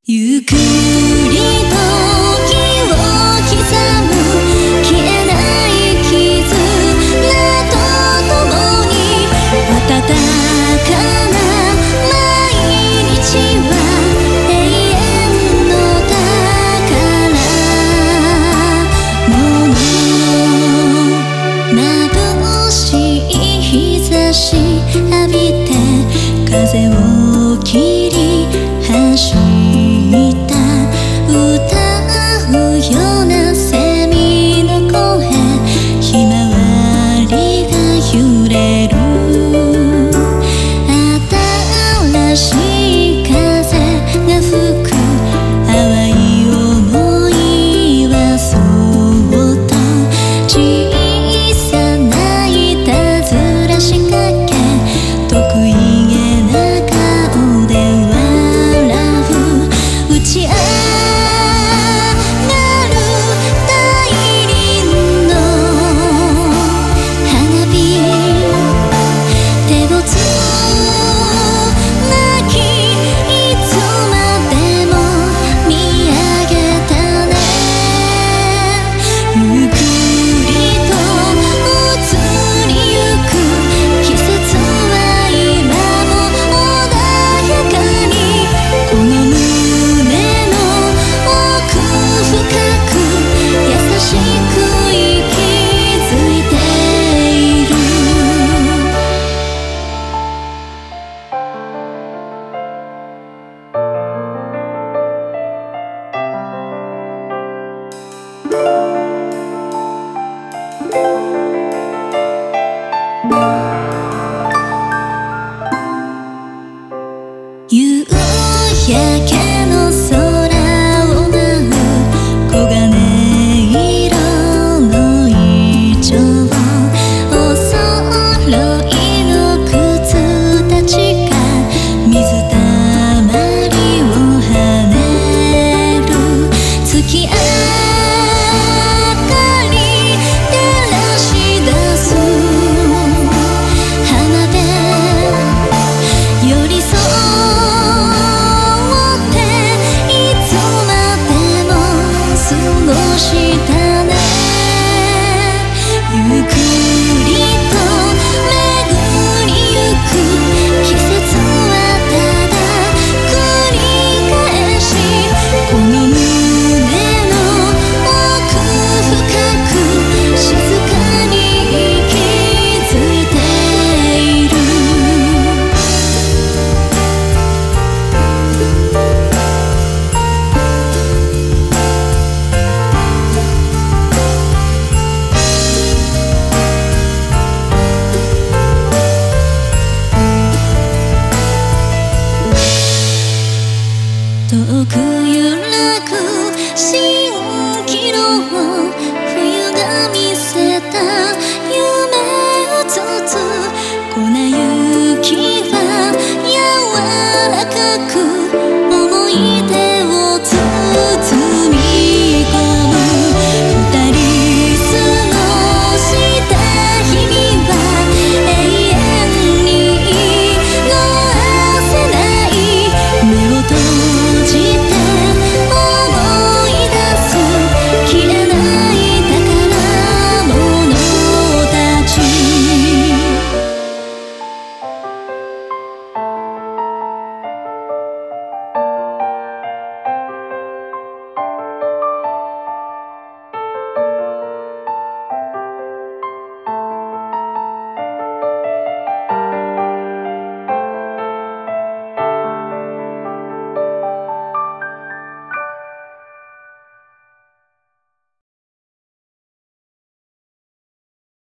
ゆっくりと時を刻む消えない絆とともに暖かな毎日は永遠の宝物眩しい日差し浴びて風を切り走った歌うようなセミの声ひまわりが揺れる新しい風が吹く淡い想いはそっと小さないたずらしかけ得意げな顔で打ち上がる大輪の花火手をつなぎいつまでも見上げたねゆっくりと移りゆく季節は今も穏やかにこの優しく息づいている夕焼けの空を舞う黄金色の衣装お揃いの靴たちが水たまりを跳ねる月明かり照らし出す浜辺寄り添っていつまでも過ごしたねゆっくりと巡りゆく季節はただ繰り返しこの胸の奥深く静かに息づいている遠く揺らぐ蜃気楼を